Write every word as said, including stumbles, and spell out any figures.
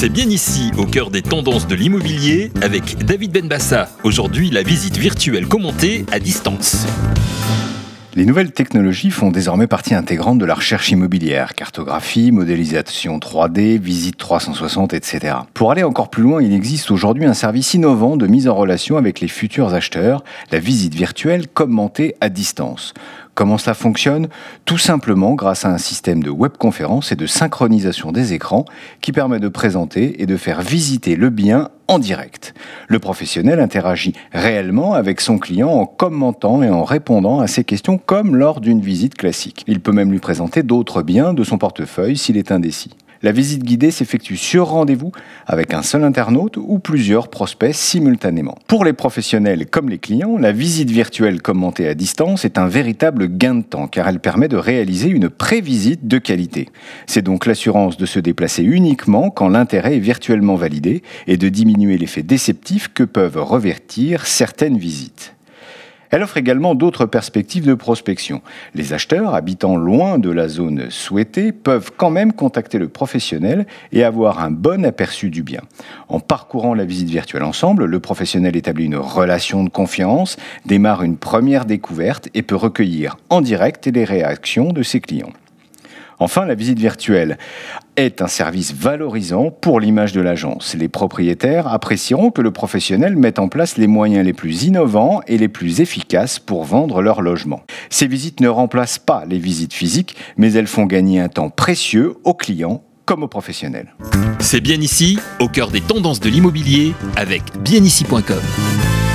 C'est bien ici, au cœur des tendances de l'immobilier, avec David Benbassa. Aujourd'hui, la visite virtuelle commentée à distance. Les nouvelles technologies font désormais partie intégrante de la recherche immobilière, cartographie, modélisation trois D, visite trois cent soixante, et cetera. Pour aller encore plus loin, il existe aujourd'hui un service innovant de mise en relation avec les futurs acheteurs, la visite virtuelle commentée à distance. Comment cela fonctionne ? Tout simplement grâce à un système de webconférence et de synchronisation des écrans qui permet de présenter et de faire visiter le bien en direct. Le professionnel interagit réellement avec son client en commentant et en répondant à ses questions comme lors d'une visite classique. Il peut même lui présenter d'autres biens de son portefeuille s'il est indécis. La visite guidée s'effectue sur rendez-vous avec un seul internaute ou plusieurs prospects simultanément. Pour les professionnels comme les clients, la visite virtuelle commentée à distance est un véritable gain de temps car elle permet de réaliser une pré-visite de qualité. C'est donc l'assurance de se déplacer uniquement quand l'intérêt est virtuellement validé et de diminuer l'effet déceptif que peuvent revêtir certaines visites. Elle offre également d'autres perspectives de prospection. Les acheteurs habitant loin de la zone souhaitée peuvent quand même contacter le professionnel et avoir un bon aperçu du bien. En parcourant la visite virtuelle ensemble, le professionnel établit une relation de confiance, démarre une première découverte et peut recueillir en direct les réactions de ses clients. Enfin, la visite virtuelle est un service valorisant pour l'image de l'agence. Les propriétaires apprécieront que le professionnel mette en place les moyens les plus innovants et les plus efficaces pour vendre leur logement. Ces visites ne remplacent pas les visites physiques, mais elles font gagner un temps précieux aux clients comme aux professionnels. C'est bien ici, au cœur des tendances de l'immobilier, avec bien ici point com.